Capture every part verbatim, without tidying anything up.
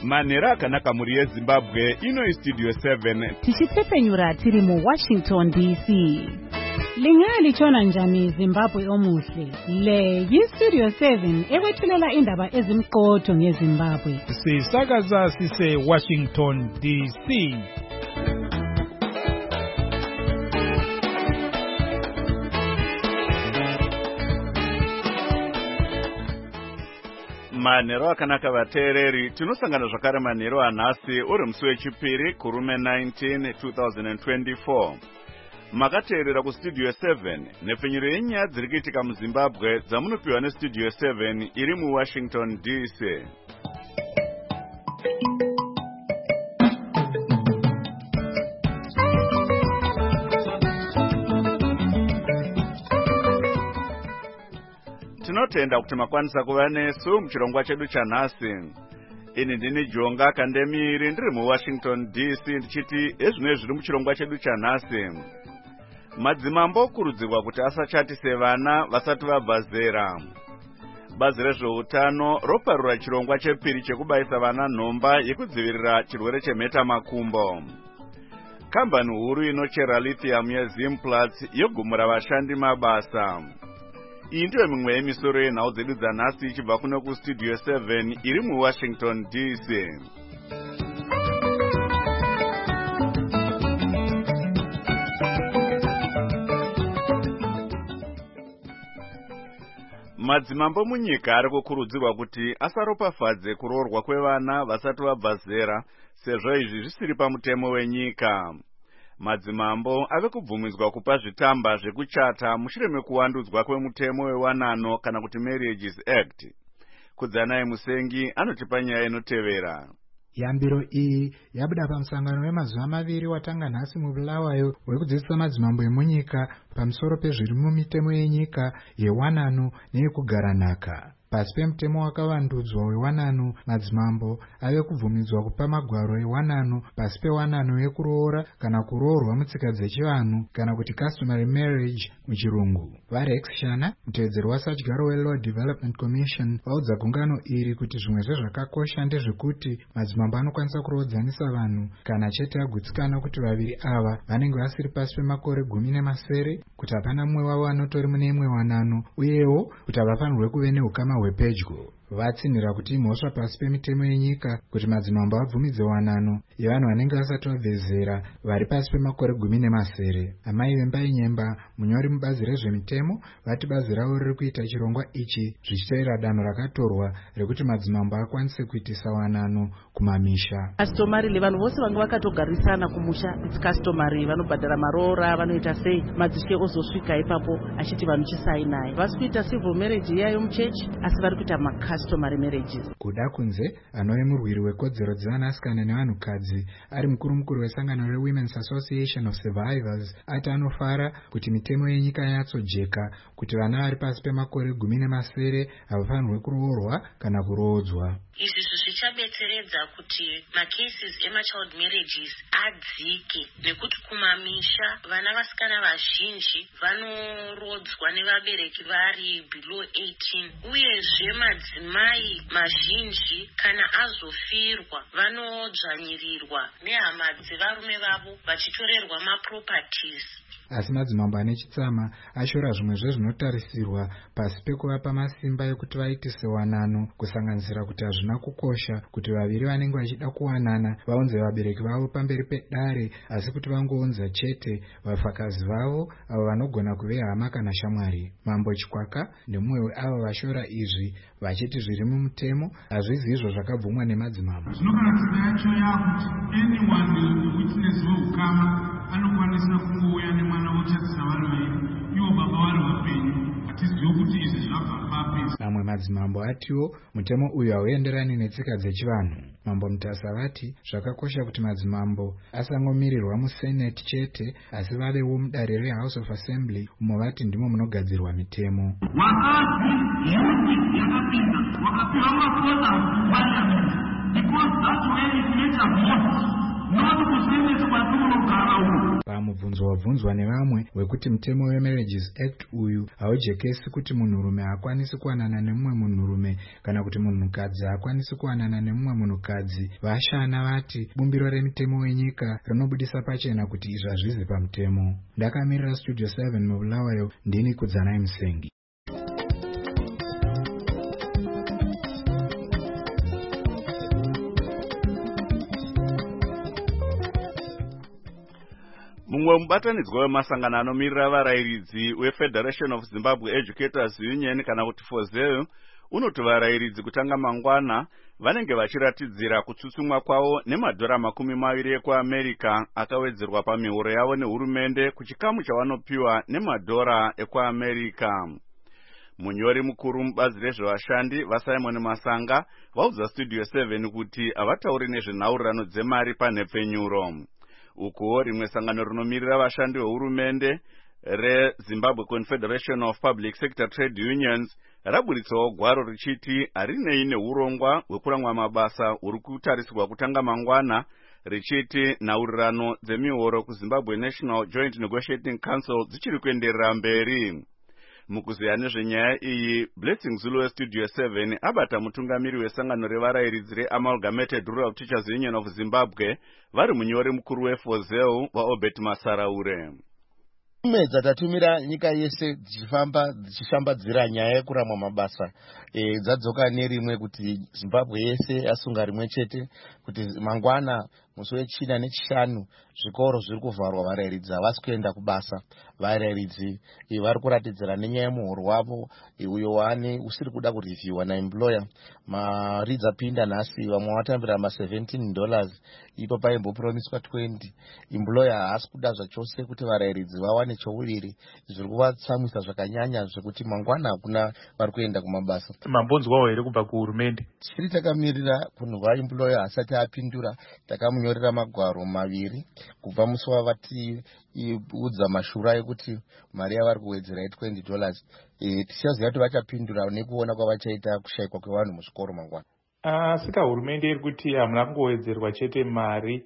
Manera akanaka muri yeZimbabwe ino istudio seven. Tichitepenyura tiri mu Washington D C. Lingali chona njani Zimbabwe omuhle. Le yistudio seven ekwethulela indaba ezimqotho ngeZimbabwe. Sisakaza sise Washington D C. Manero akanaka vateereri, tinosangana zvakare manero anhasi uri musi wechipiri kurume nineteen twenty twenty-four. Makateerera kustudio seven nepfenyuro yenyaya dziri kuitika muZimbabwe dzamunopiwa nestudio seven iri muWashington D C. Tinotenda kuti makwanisa kuva nesu muchirongwa chedu chanhasi. Ini ndini Jonga Kandemiri ndiri muWashington D C ndichiti ezvimwe zviri muchirongwa chedu chanhasi. Madzimambo okurudzirwa kuti asachatise vana vasati vabva zera. Bazi rezveutano roparura chirongwa chepiri chekubaisa vana nhomba yekudzivirira chirwere chemheta makumbo. Kambani huru inochera lithium yeZimplats yogumura vashandi mabasa. Iyi ndiyo mimwe yemisoro yenhau dzedu dzanhasi ichibva kuno kustudio seven iri muWashington D C. Madzimambo munyika ari kukurudzirwa kuti asaropafadze kuroorwa kwevana vasati vabva zera, sezvo izvi zvisiri pamutemo wenyika. Madzimambo ave kubvumidzwa kupa zvitamba zvekuchata mushure mekuwandudzwa kwemutemo wewanano kana kuti Marriages Act. Kudzanai Musengi anotipa nyaya inotevera. Yambiro iyi yabuda pamusangano wemazuva maviri watanga nhasi muBulawayo wekudzidzisa madzimambo emunyika pamusoro pezviri mumitemo yenyika yewanano neyekugaranaka. Pasi pemutemo wakavandudzwa wewanano, madzimambo ave kubvumidzwa kupa magwaro ewanano pasi pewanano yekuroora kana kuroorwa mutsika dzechivanhu kana kuti customary marriage muchirungu. Varex Shana, mutevedzeri wasatyaro weLaw Development Commission, vaudza gungano iri kuti zvimwe zvezvakakosha ndezvekuti madzimambo anokwanisa kurodzanisa vanhu kana chete agutsikana kuti vaviri ava vanenge vasiri pasi pemakore gumi nemasere, kuti hapana mumwe wavo anotori mune imwe wanano, uyewo kuti havafanirwe kuve neukama hwepedyo. Vatsinira kuti imhosva pasi pemitemo yenyika kuti madzimambo abvumidze wanano yevanhu vanenge vasati vabve zera vari pasi pemakore gumi nemasere. Amai vembai nyemba, munyori mubazi rezvemitemo, vati bazi ravo riri kuita chirongwa ichi zvichiteera danho rakatorwa rekuti madzimambo akwanise kuitisa wanano kumamisha. Customary levanhu vose vanga vakatogarisana kumusha, it's customary, vanobhadhara maroora, vanoita sei, madzishe ozosvika ipapo achiti vanhu chisainai. Vasi kuita civil marriage iyayo muchechi, asi vari kuita maka customary marriages. Kuda kunze, anove murwiri wekodzero dzevanasikana nevanhukadzi ari mukuru mukuru wesangano reWomen's Association of Survivors ati anofara kuti mitemo yenyika yatsojeka kuti vana vari pasi pemakore gumi nemasere havafanirwe kuroorwa kana kuroodzwa. Izvi zvichabetseredza kuti macases emachild marriages adzike, nekuti kumamisha vana vasikana vazhinji vanorodzwa nevabereki vari below eighteen, uyezve madzimai mazhinji kana azofirwa vanodzvanyirirwa nehama dzevarume vavo vachitorerwa maproperties. Asi madzimambo ane chitsama ashora zvimwe zvezvinotarisirwa pasi pekuvapa masimba ekuti vaitise wanano, kusanganisira kuti hazvina kukosha kuti vaviri vanenge vachida kuwanana vaunze vabereki vavo pamberi pedare, asi kuti vangounza chete vafakazi vavo avo vanogona kuve hama kana shamwari. Mambo Chikwaka ndemumwe weavo vashora izvi vachiti zviri mumutemo hazvizi izvo zvakabvumwa nemadzimambo. Zvinobatsira yacho yakuti anyone witness weukama anokwanisa kungouya nemwana wochadzisa vari vaviri, ivo baba vari vapenyu, hatizivi kuti izvi zvabva papi. Mamwe madzimambo atiwo mutemo uyu hauenderani netsika dzechivanhu. Mambo Mutasa vati zvakakosha kuti madzimambo asangomirirwa muSenate chete, asi vavewo mudare reHouse of Assembly umo vati ndimo munogadzirwa mitemo. Vakadzi yuti yakapinda, vakapiwa makosa parliament, because that's where it matters most. not kuzimiswa kwatinogara uku. Pamubvunzo wabvunzwa nevamwe wekuti mutemo weMarriages Act uyu haujekesi kuti munhurume hakwanisi kuwanana nemumwe munhurume kana kuti munhukadzi hakwanisi kuwanana nemumwe munhukadzi, vashana vati bumbiro remutemo wenyika rinobudisa pachena kuti izvi hazvizi pamutemo. Ndakamirira Studio seven mubulawayo, ndini Kudzanai Musengi. Mumwe mubatanidzwa wemasangano anomirira varayiridzi weFederation of Zimbabwe Educators Union kana kuti FOZEU unoti varayiridzi kutanga mangwana vanenge vachiratidzira kutsutsumwa kwavo nemadhora makumi maviri ekuAmerica akawedzerwa pamihoro yavo nehurumende kuchikamu chavanopiwa nemadhora ekuAmerica. Munyori mukuru mubazi rezvevashandi vaSimon Masanga vaudza Studio seven kuti havatauri nezvenhaurirano dzemari panhepfenyuro. Uko rimwe sangano rinomirira vashandi vehurumende reZimbabwe Confederation of Public Sector Trade Unions raburitsawo gwaro richiti harinei neurongwa hwekuramwa mabasa huri kutarisirwa kutanga mangwana, richiti nhaurirano dzemihoro kuZimbabwe National Joint Negotiating Council dzichiri kuenderera mberi. Mukuziya nezvenyaya iyi, Blessing Zulu weStudio seven abata mutungamiri wesangano revarayiridzi reAmalgamated Rural Teachers Union of Zimbabwe vari munyori mukuru weFOZEU vaObert Masaraure. Medza tatumira nyika yese dzichifamba dzichishambadzira nyaya yekuramwa mabasa e, dzadzoka nerimwe kuti Zimbabwe yese asunga rimwe chete kuti mangwana musi wechina nechishanu zvikoro zviri kuvharwa, varayiridzi havasi kuenda kubasa. Varayiridzi e, vari kuratidzira nenyaya yemuhoro wavo e, uyo wane usiri kuda kurevhiwa naemployer. Mari dzapinda nhasi, vamwe vatambira ma seventeen dollars, ipo paimbopromiswa twenty. Employer haasi kuda zvachose kuti varayiridzi vawane chouviri, zviri kuvatsamwisa zvakanyanya zvekuti mangwana hakuna vari kuenda kumabasa. Mambonzwawo here kubva kuhurumende? Tiri takamirira kunhu vaemployer asati apindura, takamunyorera magwaro maviri kubva musi wavatiudza mashura ekuti mari yavari kuwedzera twenty dollars. E, tichaziva kuti vachapindura nekuona kwavachaita kushayikwa kwevanhu muzvikoro mangwana. Saka hurumende iri kuti hamuna kungowedzerwa chete mari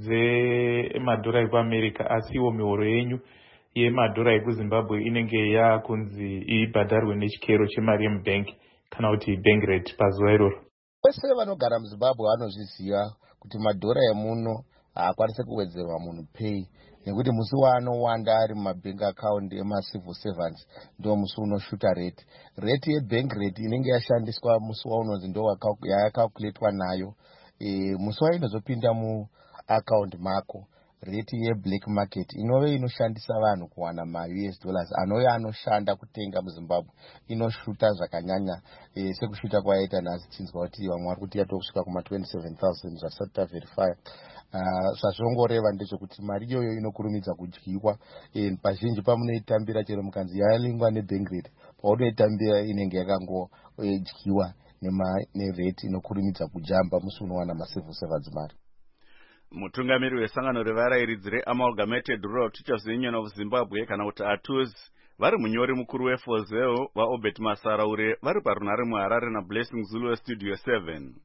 dzemadhora ekuAmerica, asiwo mihoro yenyu yemadhora ekuZimbabwe inenge yakunzi ibhadharwe nechikero chemari yemubhengi kana kuti bank rate pazuva iroro. Vese vanogara muZimbabwe vanozviziva kuti madhora emuno haakwanisi kuwedzerwa munhu pay, nekuti musi waanowanda ari mumabank account emacivil servants ndo musi unoshuta rate. Rate yebank rate inenge yashandiswa musi waunonzi ndo yayakakuletwa nayo. E, musi wainozopinda muaccount mako, rate yeblack market inove inoshandisa vanhu kuwana ma U S dollars anouya anoshanda kutenga muZimbabwe inoshuta zvakanyanya, e, sekushuta kwaita nhasi tinzwa kuti vamwe vari kuti yatokusvika kuma twenty-seven thousand zvasati taverifya. Uh, zvazvongoreva ndezvekuti mari iyoyo inokurumidza kudyiwa. E, pazhinji pamunoitambira chero mukanzi yalingwa nebank rate, paunoitambira inenge yakangodyiwa nerate inokurumidza kujamba musi unowana macivil servants mari. Mutungamiri wesangano revarayiridzi reAmalgamated Rural Teachers Union of Zimbabwe kana kuti A T U Z vari munyori mukuru weFOZEU vaObert Masaraure vari parunhare muHarare naBlessing Zulu weStudio seven.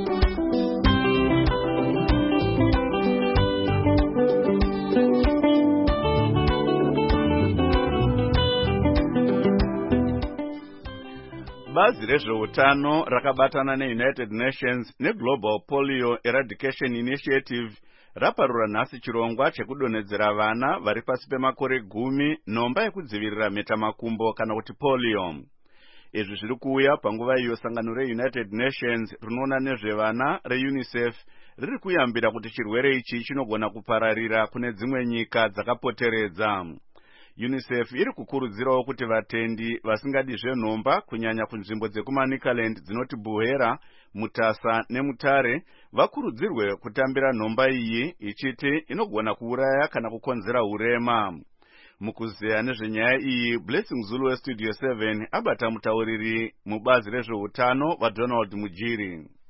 Bazi rezveutano rakabatana neUnited Nations neGlobal Polio Eradication Initiative raparura nhasi chirongwa chekudonhedzera vana vari pasi pemakore gumi nhomba yekudzivirira mhetamakumbo kana kuti polio. Izvi zviri kuuya panguva iyo sangano reUnited Nations rinoona nezvevana reUNICEF riri kuyambira kuti chirwere ichi chinogona kupararira kune dzimwe nyika dzakapoteredza. UNICEF iri kukurudzirawo kuti vatendi vasingadi zvenhomba kunyanya kunzvimbo dzekuManicaland dzinoti Buhera, Mutasa neMutare vakurudzirwe kutambira nhomba iyi ichiti inogona kuuraya kana kukonzera urema. Mukuzeya nezvenyaya iyi, Blessing Zulu weStudio seven abata mutauriri mubazi rezveutano vaDonald Mujiri.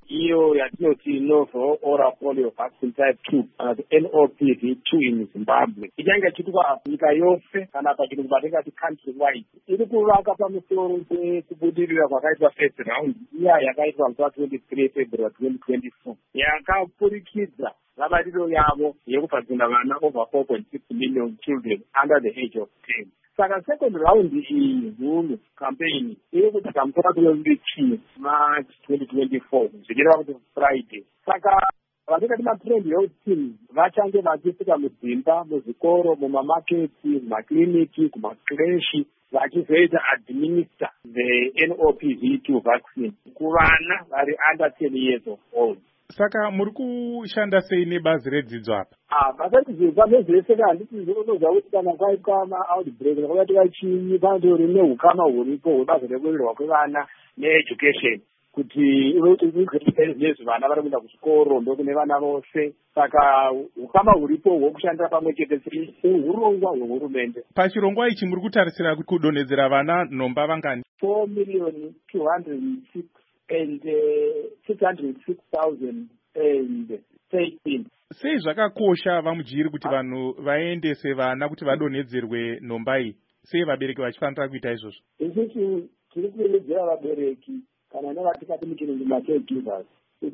iyo yatinoti novel oral polio vaccine type two kana kuti N O P V two in Zimbabwe ichange chiitwa nyika yose kana pachirungu patingati country wide. Iri kuvaka pamusoro pekubudirira kwakaitwa first round iya yakaitwa musi twenty-three February twenty twenty-four yakapurikidza rabatiro yavo yekupadzina vana over four point six million children under the age of ten. Saka second round iyi huru campaign iri kuita musoro twenty-three March twenty twenty-four zvichireva kuti Friday. Saka vatikati matrend health team vachange vachisvika mudzimba muzvikoro mumamaketi mumakliniki kumakreshi vachizoita administer the N O P V two vaccine kuvana vari under ten years of old. Saka muri kushanda sei nebazi redzidzo apa? Ah, basa redzidzo nezvese handiti zvinozwa kuti kana kwaitwa ma-outbreak kwakaitwa chinyi panotori neukama huripo hwebazi rekuwirirwa kwevana needucation kuti nezvi vana vari kuenda kuchikoro ndokune vana vose. Saka ukama huripo hwekushandira pamwe chete urongwa hwehurumende. Pachirongwa ichi muri kutarisira kudonhedzera vana nhomba vangani? four million two hundred six and uh, six hundred six thousand and thirteen. Sei zvakakosha vamujiri kuti vanhu vaendese vana kuti vadonhedzerwe nhomba iyi? Sei vabereki vachifanira kuita izvozvo? Isusu tiri kueledzera vabereki kana nevatikati muchirungu ma-caregivers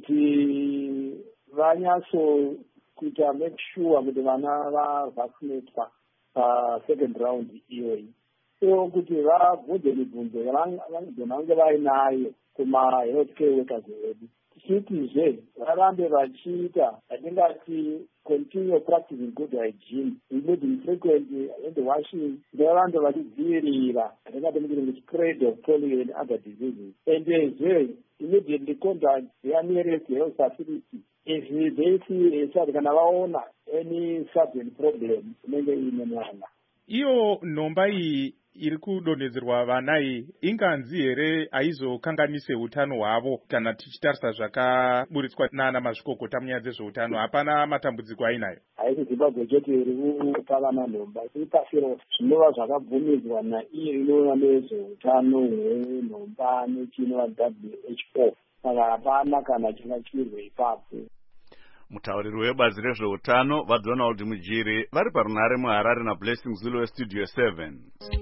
kuti vanyatso kuita make sure kuti vana vavaccinatwa pasecond round iyoyi. So kuti vabvunze mibvunzo yavanogona kunge vainayo kuma-healthcare workers vedu. Tichitizve varambe vachiita atingati continue practicing good hygiene, including frequent hand washing, varambe vachidzivirira atingati muchirungu spread of polio and other diseases. And zve immediately contact their nearest health facility if they see a kana vaona any sudden problem inenge ine mwana. Iyo nhomba iyi iri kudonhedzerwa vana iyi inganzi here aizokanganise utano hwavo? Kana tichitarisa zvakaburitswa nana mazvikokota munyaya dzezveutano, hapana matambudziko ainayo? Haisi Zimbabwe chete iri kupa vana nhomba, iri pasi rose zvinova zvakabvumidzwa naiyo inoona nezveutano hwenhomba nechinova W H O. Saka hapana kana chingachirwe ipapo. Mutauriri webazi rezveutano vaDonald Mujiri vari parunare muHarare naBlessing Zulu weStudio seven.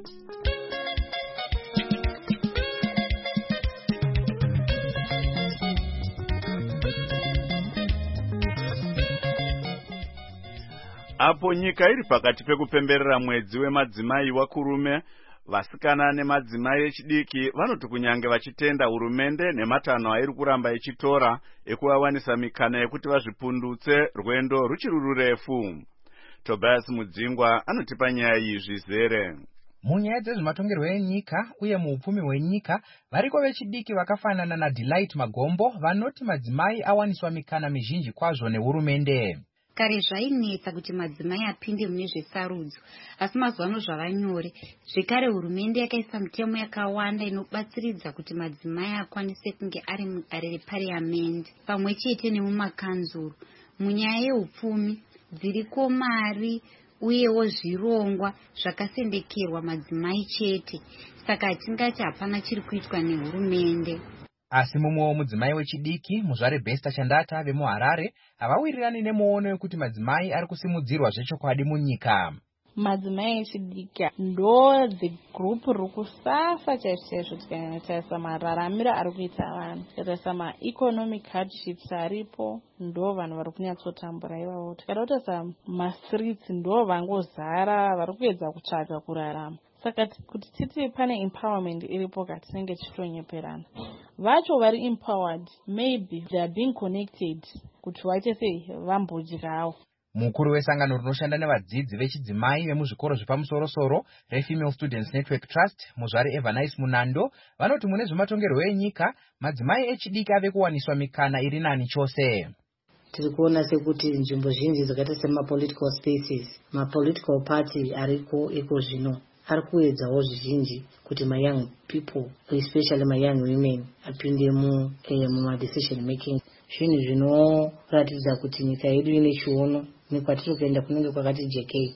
Apo nyika iri pakati pekupemberera mwedzi wemadzimai wakurume, vasikana nemadzimai echidiki vanoti kunyange vachitenda hurumende nematanho airi kuramba ichitora ekuvawanisa mikana yekuti vazvipundutse, rwendo ruchiri rurefu. Tobias Mudzingwa anotipa nyaya iyi zvizere. Munyaya dzezvematongerwo enyika uye muupfumi hwenyika, variko vechidiki vakafanana naDelight Magombo vanoti madzimai awaniswa mikana mizhinji kwazvo nehurumende. Kare zvainetsa kuti madzimai apinde mune zvesarudzo, asi mazuva zvava nyore. Zvekare hurumende yakaisa mitemo yakawanda inobatsiridza kuti madzimai akwanise kunge ari mudare repariamendi pamwe chete nemumakanzuru. Munyaya yeupfumi dziriko mari uyewo zvirongwa zvakasendekerwa madzimai chete, saka hatingati hapana chiri kuitwa nehurumende. Asi mumwe mudzimai wechidiki muzvare Besta Chandata vemuHarare havawirirani nemuono wekuti madzimai ari kusimudzirwa zvechokwadi munyika. Madzimai echidiki ndo the group riri kusasa chaizvo tikatarisa mararamiro ari kuita vanhu, tikatarisa ma-economic hardships aripo, ndo vanhu vari kunyatsotambura ivavo. Tikada kutarisa mastreets ndo vangozara vari kuedza kutsvaga kurarama. Saka kuti titi pane empowerment iripo katinenge tichitonyeperana. Vacho vari empowered, maybe they are being connected kuti vaite sei vambodyawo. Mukuru wesangano rinoshanda nevadzidzi vechidzimai vemuzvikoro zvepamusoro-soro reFemale Students Network Trust muzvare Evanice Munando vanoti mune zvematongerwo enyika madzimai echidiki ave kuwaniswa mikana iri nani chose. Tiri kuona sekuti nzvimbo zhinji dzakaita sema-political spaces, ma-political party ariko iko zvino ari kuedzawo zvizhinji kuti ma-young people, especially ma-young women, apinde mu eh, muma decision making. Zvinhu zvinoratidza kuti nyika yedu ine chiono nekwatiri kuenda kunenge kwakati jekei.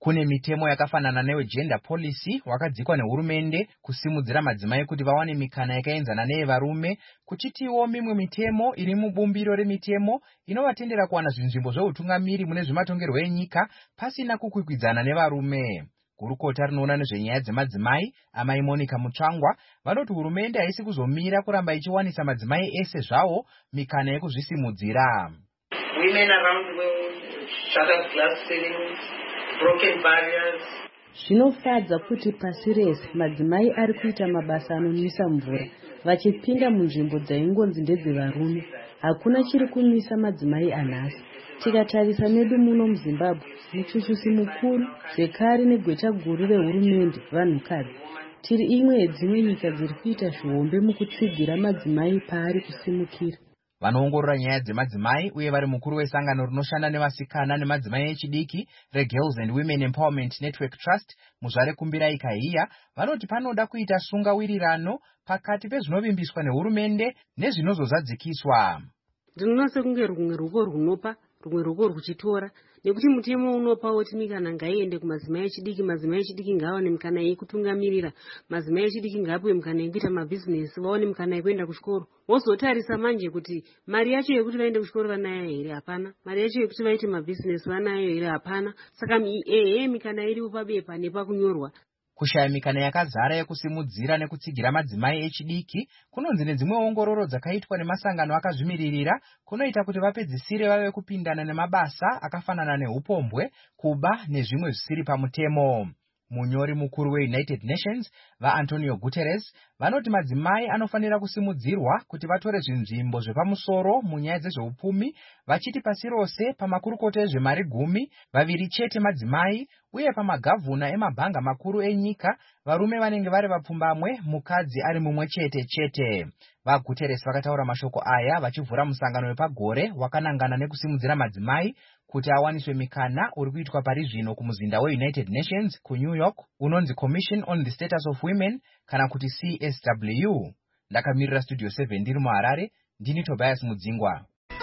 Kune mitemo yakafanana newe gender policy wakadzikwa nehurumende kusimudzira madzimai kuti vawane mikana yakaenzana neyevarume, kuchitiwo mimwe mitemo iri mubumbiro remitemo inovatendera kuwana zvinzvimbo zveutungamiri mune zvematongerwo enyika pasina kukwikwidzana nevarume. Gurukota rinoona nezvenyaya dzemadzimai amai Monica Mutsvangwa vanoti hurumende haisi kuzomira kuramba ichiwanisa madzimai ese zvawo mikana yekuzvisimudzira. Women around the world, shattered glass ceilings, broken barriers. Zvinofadza kuti pasi rese madzimai ari kuita mabasa anonwisa mvura vachipinda munzvimbo dzaingonzi ndedzevarume. Hakuna chiri kunwisa madzimai anhasi. Tikatarisa medu muno muZimbabwe, muchuchusi mukuru zvekare negweta guru rehurumende vanhukadzi. Tiri imwe yedzimwe nyika dziri kuita zvihombe mukutsigira madzimai paari kusimukira. Vanoongorora nyaya dzemadzimai uye vari mukuru wesangano rinoshanda nevasikana nemadzimai echidiki reGirls and Women Empowerment Network Trust muzvare Kumbirai Kahiya vanoti panoda kuita sungawirirano pakati pezvinovimbiswa nehurumende nezvinozozadzikiswa. Ndinoona sekunge rumwe ruoko runopa rumwe ruoko ruchitora, nekuti mutemo unopa woti mikana ngaiende kumadzimai echidiki, madzimai echidiki ngawane mikana yekutungamirira, madzimai echidiki ngaapiwe mikana yekuita mabhizinesi, vaone mikana yekuenda kuchikoro. Wozotarisa manje kuti mari yacho yekuti vaende kuchikoro vanayo here? Hapana. Mari yacho yekuti vaite mabhizinesi vanayo here? Hapana. Saka ehe mikana iri pabepa nepakunyorwa. Kushaya mikana yakazara yekusimudzira nekutsigira madzimai echidiki kunonzi nedzimwe ongororo dzakaitwa nemasangano akazvimiririra kunoita kuti vapedzisire vave kupindana nemabasa akafanana neupombwe, kuba nezvimwe zvisiri pamutemo. Munyori mukuru weUnited Nations vaAntonio Guterres vanoti madzimai anofanira kusimudzirwa kuti vatore zvinzvimbo zvepamusoro munyaya dzezveupfumi, vachiti pasi rose pamakurukota ezvemari gumi vaviri chete madzimai uye pamagavhuna emabhanga makuru enyika varume vanenge vari vapfumbamwe, mukadzi ari mumwe chete chete. VaGuterres vakataura mashoko aya vachivhura musangano wepagore wakanangana nekusimudzira madzimai kuti awaniswe mikana uri kuitwa pari zvino kumuzinda weUnited Nations kuNew York unonzi Commission on the Status of Women kana kuti C S W. Ndakamirira Studio seven ndiri muHarare, ndini Tobias Mudzingwa.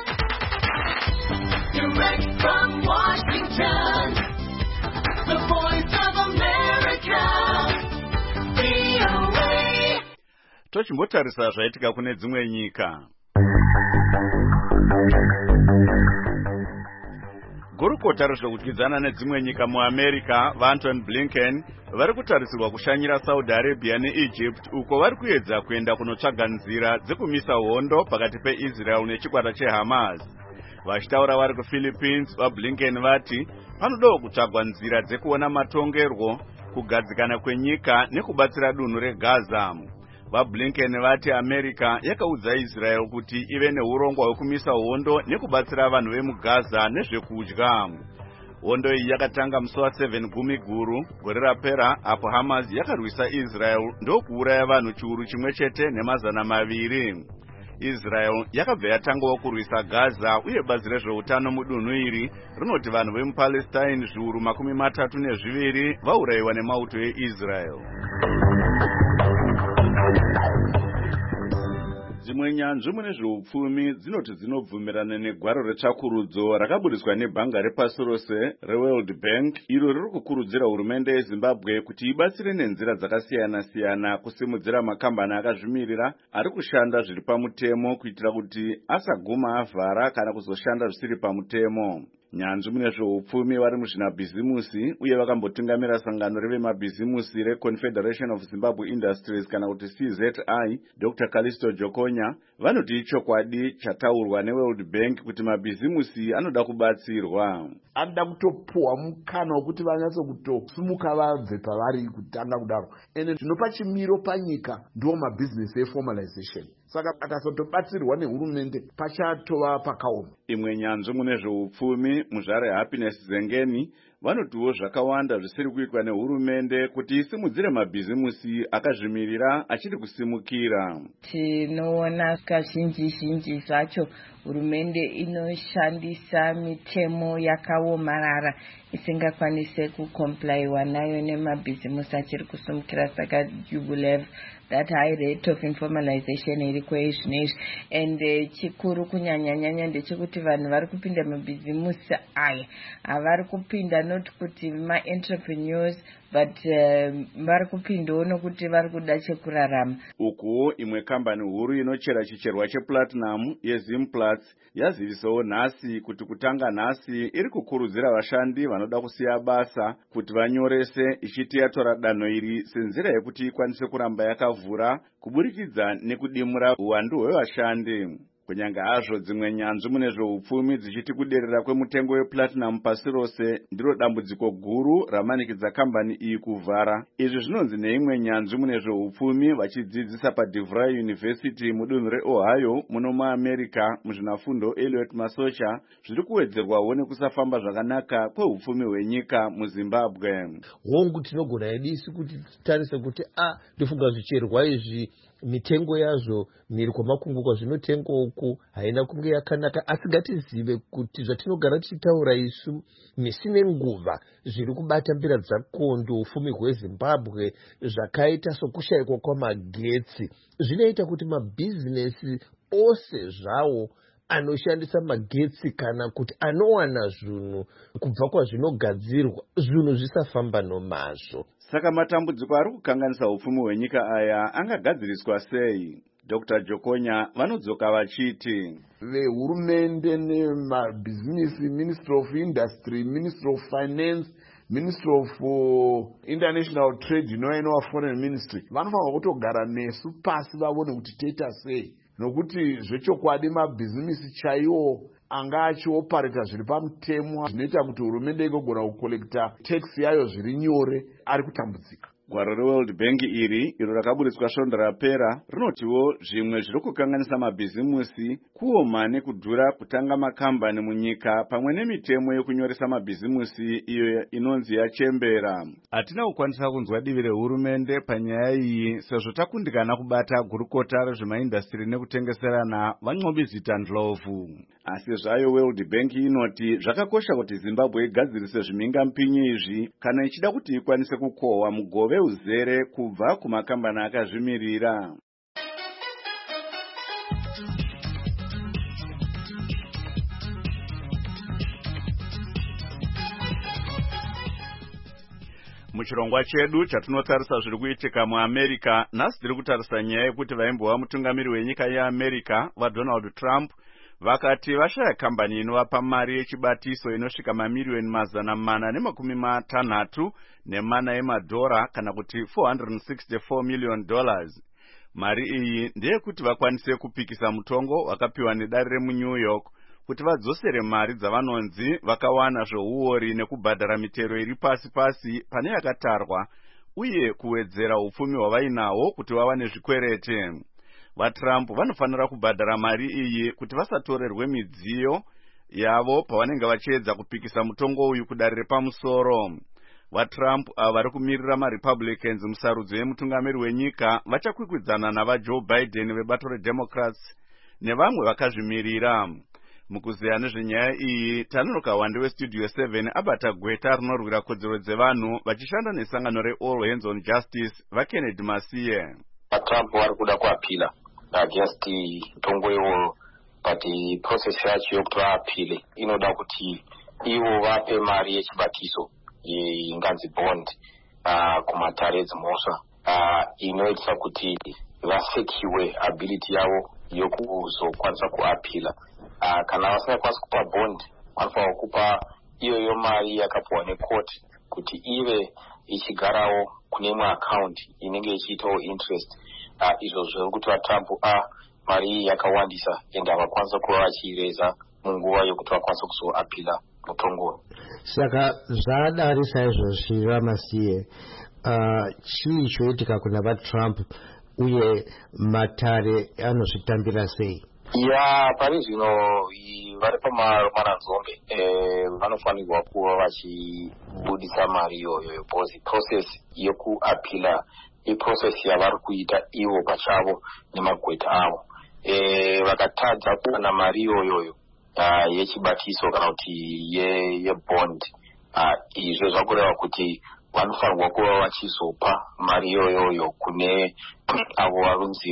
Direct from Washington, the voice of America, V O A. Tochimbotarisa zvaitika kune dzimwe nyika. Gurukota rezvekudyidzana nedzimwe nyika muAmerica vaAnthony Blinken vari kutarisirwa kushanyira Saudi Arabia neEgypt uko vari kuedza kuenda kunotsvaga nzira dzekumisa hondo pakati peIsrael nechikwata cheHamas. Vachitaura vari kuPhilippines, vaBlinken vati panodawo kutsvagwa nzira dzekuona matongerwo, kugadzikana kwenyika nekubatsira dunhu reGaza. VaBlinken vati America yakaudza Israel kuti ive neurongwa hwekumisa hondo nekubatsira vanhu vemuGaza nezvekudya. Hondo iyi yakatanga musi wa7 gumi guru gore rapera apo Hamas yakarwisa Israel ndokuuraya vanhu chiuru chimwe chete nemazana maviri. Israel yakabva yatangawo kurwisa Gaza uye bazi rezveutano mudunhu iri rinoti vanhu vemuPalestine zviuru makumi matatu nezviviri vaurayiwa nemauto eIsrael. Dzimwe nyanzvi mune zveupfumi dzinoti dzinobvumirana negwaro retsvakurudzo rakaburiswa nebhanga repasi rose reWorld Bank iro riri kukurudzira hurumende yeZimbabwe kuti ibatsire nenzira dzakasiyana-siyana kusimudzira makambani akazvimirira ari kushanda zviri pamutemo kuitira kuti asaguma avhara kana kuzoshanda zvisiri pamutemo. Nyanzvi mune zveupfumi vari muzvinabhizimusi uye vakambotungamira sangano revemabhizimusi reConfederation of Zimbabwe Industries kana kuti C Z I, Doctor Callisto Jokonya vanoti ichokwadi chataurwa neWorld Bank kuti mabhizimusi anoda kubatsirwa. Anoda kutopuwa mukana wekuti vanyatso kutosimuka vabve pavari kutanga kudaro. Ende zvinopa chimiro panyika ndiwo mabhizinesi eformalization. Saka akazotobatsirwa nehurumende pachatova pakaoma. Imwe nyanzvi mune zveupfumi muzvare Happiness Zengeni vanotiwo zvakawanda zvisiri kuitwa nehurumende kuti isimudzire mabhizimusi akazvimirira achiri kusimukira. Tinoona kazhinji zhinji zvacho hurumende inoshandisa mitemo yakaomarara isingakwanise kukomplaiwa nayo nemabhizimusi achiri kusimukira. Saka you will have that high rate of informalization iriko izvinezvi, and uh, chikuru kunyanya nyanya ndechekuti vanhu vari kupinda mabhizimusi aya havari kupinda not kuti ma-entrepreneurs but uh, vari kupindawo nokuti vari kuda chekurarama. Uku imwe kambani huru inochera chicherwa cheplatinum yeZimplats yazivisawo nhasi kuti kutanga nhasi iri kukurudzira vashandi vanoda kusiya basa kuti vanyorese, ichiti yatora danho iri senzira yekuti ikwanise kuramba yakavhura kuburikidza nekudimura uwandu hwevashandi. Kunyanga hazvo dzimwe nyanzvi mune zveupfumi dzichiti kuderera kwemutengo weplatinum pasi rose ndiro dambudziko guru ramanikidza kambani iyi kuvhara. Izvi zvinonzi neimwe nyanzvi mune zveupfumi vachidzidzisa paDeVry University mudunhu reOhio muno muAmerica muzvinafundo Elliot Masocha zviri kuwedzerwawo nekusafamba zvakanaka kweupfumi hwenyika muZimbabwe. Hongu tinogona edisi kuti tarise kuti a ndofunga zvicherwa izvi mitengo yazvo miri kwamakunguka zvinotengwa uku haina kunge yakanaka, asi ngatizive kuti zvatinogara tichitaura isu misi nenguva zviri kubata mbira dzakondo ufumi hweZimbabwe zvakaita sokushayikwa kwamagetsi zvinoita kuti mabhizinesi ose zvawo anoshandisa magetsi kana kuti anowana zvinhu kubva kwazvinogadzirwa zvinhu zvisafamba nomazvo. Saka matambudziko ari kukanganisa upfumi hwenyika aya angagadziriswa sei? Doctor Jokonya vanodzoka vachiti vehurumende nemabhizinisi, Ministry of Industry, Ministry of Finance, Ministry of uh, International Trade inowa Foreign Ministry vanofanira kutogara nesu pasi vavone kuti toita sei, nokuti zvechokwadi mabhizinisi chaiwo anga achioparata zviri pamutemo zvinoita kuti hurumende igogona kukolekta tax yayo zviri nyore ari kutambudzika. Gwaro reWorld Bank iri iro rakaburitswa svondo rapera rinotiwo zvimwe zviri kukanganisa mabhizimusi kuoma nekudhura kutanga makambani munyika pamwe nemitemo yekunyoresa mabhizimusi iyo inonzi yachembera. Hatina kukwanisa kunzwa divi rehurumende panyaya iyi sezvo takundikana kubata gurukota rezvemaindastri nekutengeserana vaNcobizita Ndlovu. Asi zvayo World Bank inoti zvakakosha kuti Zimbabwe igadzirise zvimhingamupinyi izvi kana ichida kuti ikwanise kukohwa mugove uzere kubva kumakambani akazvimirira. Muchirongwa chedu chatinotarisa zviri kuitika muAmerica, nhasi tiri kutarisa nyaya yekuti vaimbova mutungamiri wenyika yeAmerica vaDonald Trump vakati vashaya kambani inovapa mari yechibatiso inosvika mamiriyoni mazana mana nemakumi matanhatu nemana emadhora kana kuti four hundred sixty-four million dollars. Mari iyi ndeyekuti vakwanise kupikisa mutongo wakapiwa nedare remuNew York kuti vadzosere mari dzavanonzi vakawana zveuori nekubhadhara mitero iri pasi pasi pane yakatarwa uye kuwedzera upfumi hwavainawo kuti vawane zvikwerete. VaTrump vanofanira kubhadhara mari iyi kuti vasatorerwe midziyo yavo pavanenge vachiedza kupikisa mutongo uyu kudare repamusoro. VaTrump ava vari kumirira maRepublicans musarudzo yemutungamiri wenyika vachakwikwidzana navaJoe Biden vebato reDemocrats nevamwe vakazvimirira. Mukuziya nezvenyaya iyi tanonoka wande weStudio seven abata gweta rinorwira kodzero dzevanhu vachishanda nesangano reAll Hands on Justice vaKennedy Masiye. Trump vari kuda kuapila against mutongo iwo, but process yacho yokuti vaapile inoda kuti ivo vape mari yechibatiso inganzi bond uh, kumatare edzimhosva uh, inoitisa kuti vasekiwe ability yavo yokuzokwanisa kuapila. Uh, kana vasingakwanisi kupa bond vanofanira kupa iyoyo mari yakapiwa nekoti kuti ive ichigarawo kune imwe akaunti inenge ichiitawo interest. Uh, izvo zviri kuti vaTrump a mari iyi yakawandisa ende havakwanisa kuva vachiireza munguva yokuti vakwanisa kuzoapila mutongo. Saka zvadarisa izvozvi vaMasiye, uh, chii choitika kuna vaTrump uye matare anozvitambira sei? Ya pari zvino vari pamaranzombe eh, vanofanirwa kuva vachibudisa mari iyoyo because process yokuapila iprocess yavari kuita ivo pachavo nemagweta avo. Eh, vakatadza kuwana mari iyoyoyo uh, yechibatiso kana kuti yebond uh, izvo zvakureva kuti vanofanirwa kuva vachizopa mari iyoyoyo kune avo varunzi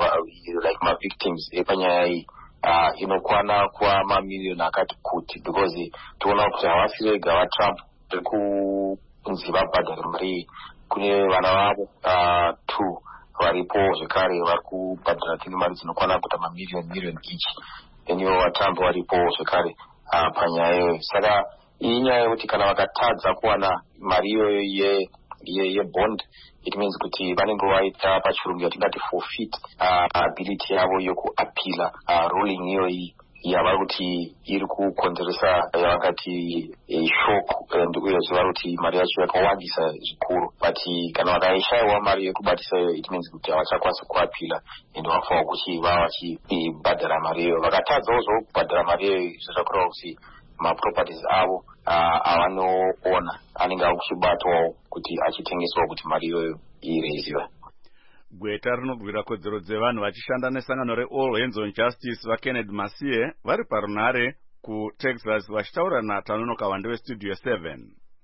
like mavictims epanyaya iyi uh, inokwana kuva mamiliyoni akati kuti because tiona kuti havasi vega vaTrump riri kunzi vabhadhare mari kune vana vavo uh, two varipo zvekare vari kubhadhara tine mari dzinokwana kuita mamiliyoni miliyoni ichi eniwo vatambo varipo zvekare uh, panyaya iyoyo. Saka iyi nyaya yekuti kana vakatadza kuwana mari iyoyo ye yebond it means kuti vanenge vaita pachirungu yatingati forfeit uh, ability yavo yokuapila uh, ruling iyoyi yavari kuti iri kukonzeresa yavakati shock and uyezve vari kuti mari yacho yakawandisa zvikuru, but kana vakaishayiwa mari yekubatisa iyo it means kuti havachakwanisi kuapila ende vafanwa kuti vava vachibhadhara mari iyoyo. Vakatadzawo zvo kubhadhara mari iyoyo zvakureva kuti maproperties avo avanoona anenge akuchibatwawo kuti achitengeswa kuti mari iyoyo ireziwe. Gweta rinobwira kodzero dzevanhu vachishanda nesangano reAll Hands on Justice vaKennedy Masiye vari parunhare kuTexas vachitaura naTanonoka Wande weStudio seven.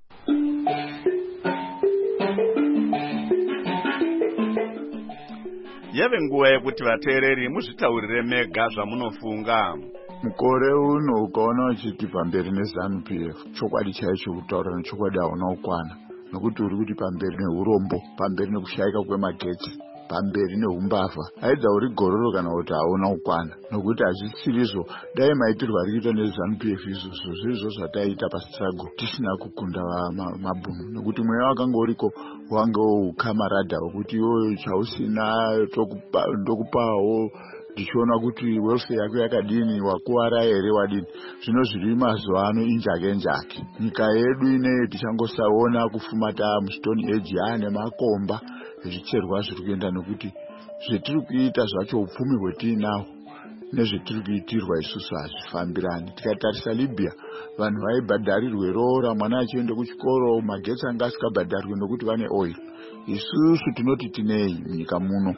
Yave nguva yekuti vateereri muzvitaurire mega zvamunofunga. Mukore uno ukaona uchiti pamberi neZANU P F chokwadi chaicho kutaura nechokwadi hauna kukwana, nokuti uri kuti pamberi neurombo, pamberi nekushayika kwemagetsi, pamberi neumbavha, aidza uri gororo kana kuti hauna kukwana, nokuti hazvisirizvo dai maitirwa ari kuita neZANU P F izvozvo zvirizvo zvataita pastruggle tisina kukunda mabhunu, nokuti mweya wakanga uriko wanga ukamaradha wekuti iwoyo chausina ndokupawo ndichiona kuti welfare yako yakadini, wakuwara here wadini. Zvino zviri mazuva ano injake njake. Nyika yedu ine tichangosaona kufumata mustone age yaane makomba zvicherwa zviri kuenda, nokuti zvetiri kuita zvacho upfumi hwetiinawo nezvetiri kuitirwa isusu hazvifambirani. Tikatarisa Libya, vanhu vaibhadharirwe roora, mwana achienda kuchikoro, magetsi anga asikabhadharirwe nokuti vane oil. Isusu tinoti tinei munyika muno?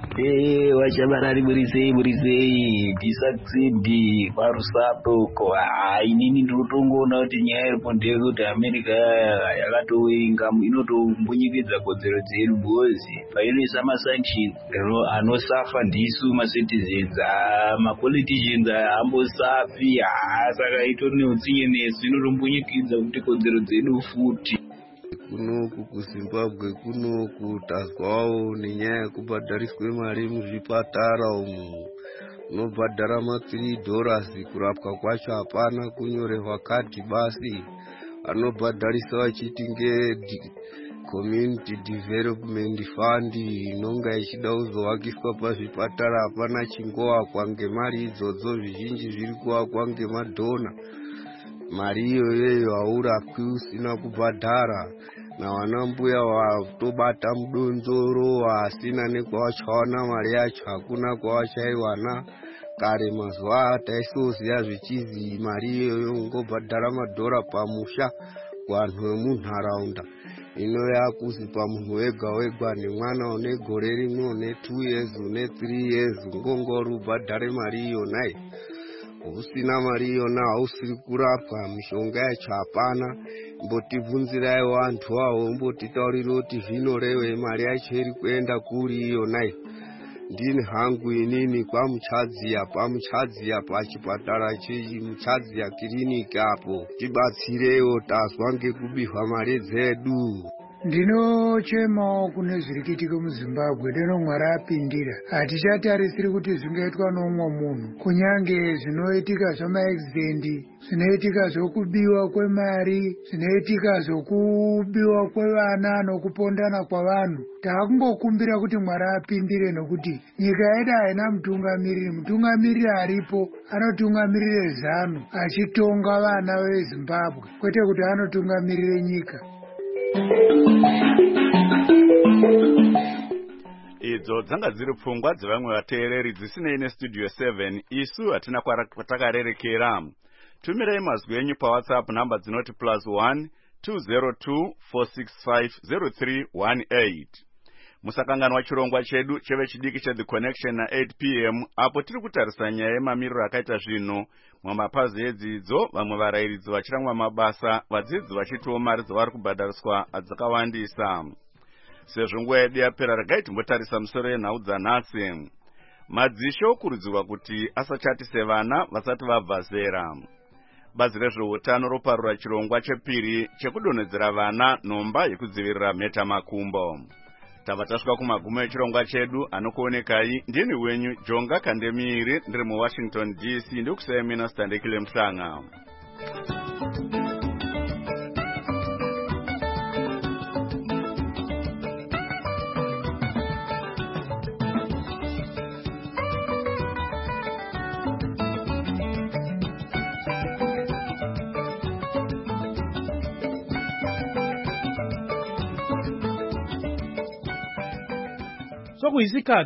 Eh, wachabarari burisei burisei disacceed parusapo ko inini ndinotongoona kuti nyaya iripo ndeyekuti America yakatoinga inotombunyikidza kodzero dzedu bozi painoisa masanctions anosafa ndisu macitizens, mapoliticians ambosafi, saka itori neutsinye nesu inotombunyikidza kuti kodzero dzedu futi. Kunoku kuZimbabwe kunoku tazwawo nenyaya yekubhadhariswe mari muzvipatara umu. Unobhadhara ma three dollars kurapwa kwacho hapana, kunyorerwa kadhi basi. Anobhadharisa vachiti nge Community Development Fund inonga ichida kuzovakiswa pazvipatara, hapana chingowakwa ngemari idzodzo, zvizhinji zviri kuvakwa ngemadhona. Mari iyoyo haurapwi usina kubhadhara, nawana mbuya watobata mudonzoro asina nekwawachawana mari yacho, hakuna kwawachaiwana. Kare mazuva taisoziva zvichizi mari iyoyo ungobhadhara madhora pamusha kuvanhu vemunharaunda. Ino yakuzi pamunhu wega wega nemwana une gore rimwe, une two years, une three years, ngongori ubhadhare mari iyonayo. Usina mari iyona hausiri kurapwa, mishonga yacho hapana. Mbotibvunzirai vantu vawo, mbotitaurire kuti zvinorewe mari yacho iri kuenda kuri iyonayo. Ndini hangu inini kwaMuchadziya, paMuchadziya pachipatara cheMuchadziya kiriniki apo. Tibatsirewo, tazwa ngekubihwa mari dzedu. Ndinochemawo kune zviri kuitika muZimbabwe, deno Mwari apindira. Hatichatarisiri kuti zvingaitwa nomumwe munhu, kunyange zvinoitika zvamaaccident, zvinoitika zvokubiwa kwemari, zvinoitika zvokubiwa kwevana nokupondana kwavanhu. Taakungokumbira kuti Mwari apindire, nokuti nyika yedu haina mutungamiriri. Mutungamiriri aripo anotungamirire ZANU achitonga vana veZimbabwe, kwete kuti anotungamirire nyika. Idzo dzanga dziri pfungwa dzevamwe vateereri dzisinei neStudio seven. Isu hatina kwatakarerekera. Tumirei mazwi enyu paWhatsApp namba dzinoti plus one two zero two four six five zero three one eight. Musakanganwa chirongwa chedu cheve chidiki cheThe Connection na eight p m apo tiri kutarisa nyaya yemamiriro akaita zvinhu mumapazi edzidzo, vamwe varayiridzi vachiramwa mabasa, vadzidzi vachitiwo mari dzavari kubhadhariswa adzakawandisa. Sezvo nguva yedu yapera, regai timbotarisa musoro yenhau dzanhasi. Madzishe okurudzirwa kuti asachati sevana vasati vabva zera. bazi rezveutano roparura chirongwa chepiri chekudonhedzera vana nhomba yekudzivirira mhetamakumbo. Tava tasvika kumagumo echirongwa chedu. Anokuonekai ndini wenyu Jonga Kandemiri, ndiri muWashington D C. Ndikusaya mina Standekile Mhlanga. Sokuyisikhathi